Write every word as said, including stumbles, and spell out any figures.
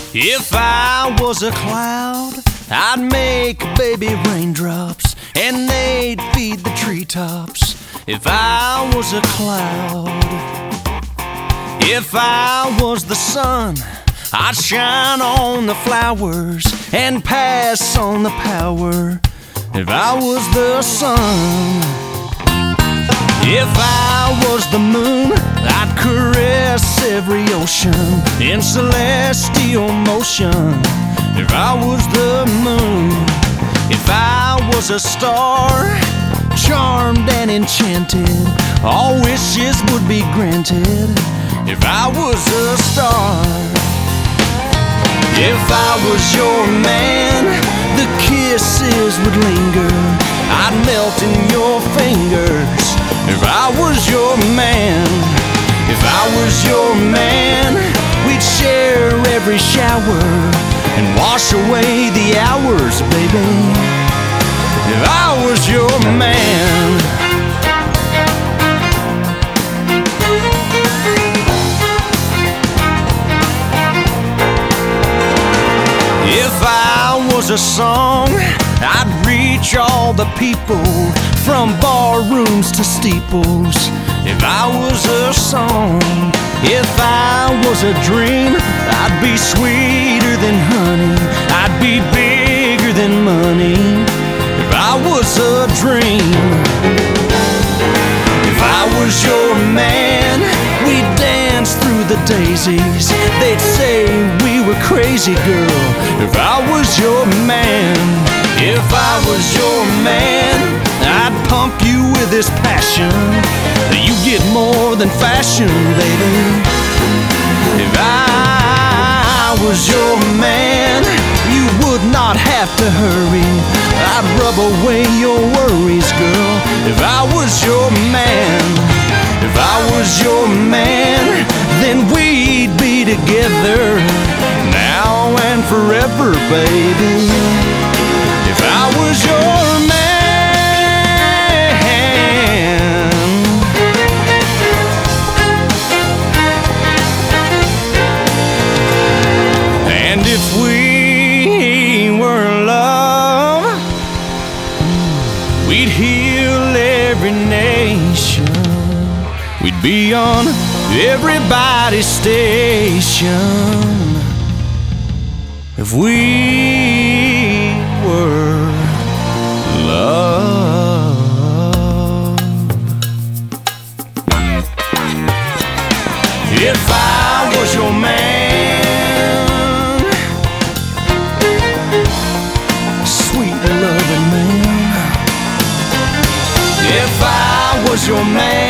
If I was a cloud, I'd make baby raindrops, and they'd feed the treetops. If I was a cloud, if I was the sun, I'd shine on the flowers and pass on the power. If I was the sun, if I was the moon, I'd caress every ocean in celestial motion. If I was the moon, if I was a star, charmed and enchanted, all wishes would be granted. If I was a star, if I was your man, the kisses would linger, I'd melt in your fingers. If I was your man, if I was your man, we'd share every shower and wash away the hours, baby. If I was your man. If I was a song, I'd reach all the people from barrooms to steeples. If I was a song, if I was a dream, I'd be sweeter than honey, I'd be bigger than money. If I was a dream, if I was your man, we'd dance through the daisies, they'd say we were crazy, girl. If I was your man, if I was your man, I'd pump you with this passion. You get more than fashion, baby. If I was your man, you would not have to hurry, I'd rub away your worries, girl. If I was your man, if I was your man, then we'd be together now and forever, baby. If I was your man. And if we were in love, we'd heal every nation, we'd be on everybody's station. If we were love. If I was your man, sweet loving man. If I was your man,